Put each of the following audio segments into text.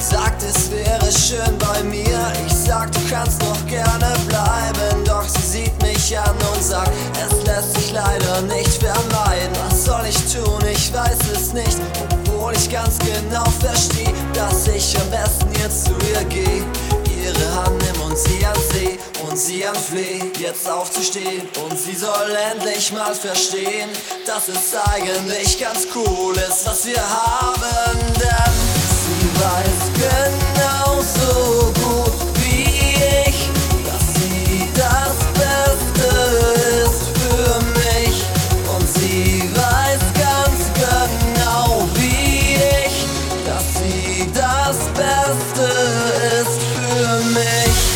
Sagt, es wäre schön bei mir. Ich sag, du kannst noch gerne bleiben. Doch sie sieht mich an und sagt, es lässt sich leider nicht vermeiden. Was soll ich tun? Ich weiß es nicht. Obwohl ich ganz genau verstehe, dass ich am besten jetzt zu ihr gehe. Ihre Hand nimm und sie anseh und sie anfleh, jetzt aufzustehen. Und sie soll endlich mal verstehen, dass es eigentlich ganz cool ist, was wir haben. Denn sie weiß genauso gut wie ich, dass sie das Beste ist für mich. Und sie weiß ganz genau wie ich, dass sie das Beste ist für mich.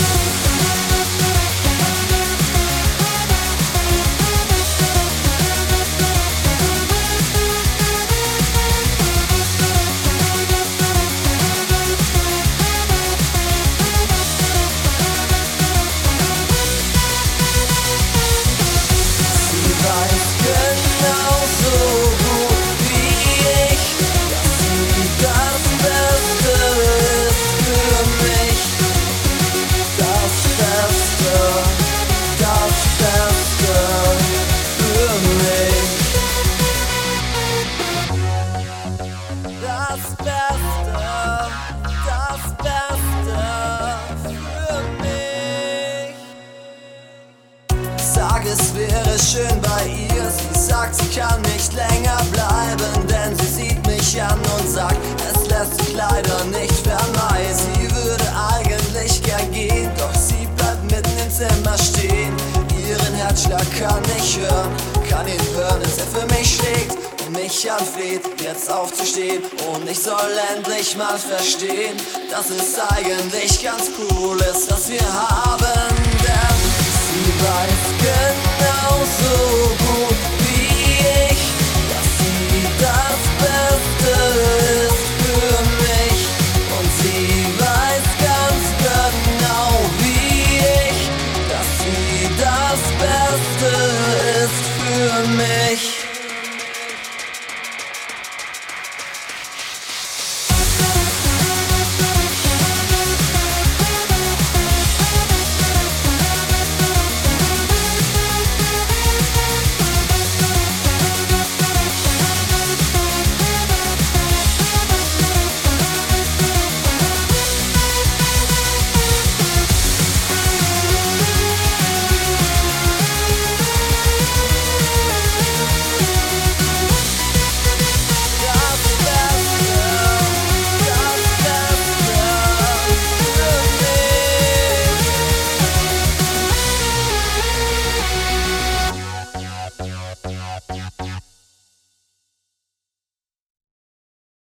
Das Beste für mich. Sag, es wäre schön bei ihr. Sie sagt, sie kann nicht länger bleiben, denn sie sieht mich an und sagt, es lässt sich leider nicht vermeiden. Sie würde eigentlich gern gehen, doch sie bleibt mitten im Zimmer stehen. Ihren Herzschlag kann ich hören, kann ihn hören, dass er für mich schlägt und mich anfleht, jetzt aufzustehen. Und ich soll endlich mal verstehen, dass es eigentlich ganz cool ist, was wir haben. Denn sie weiß genauso gut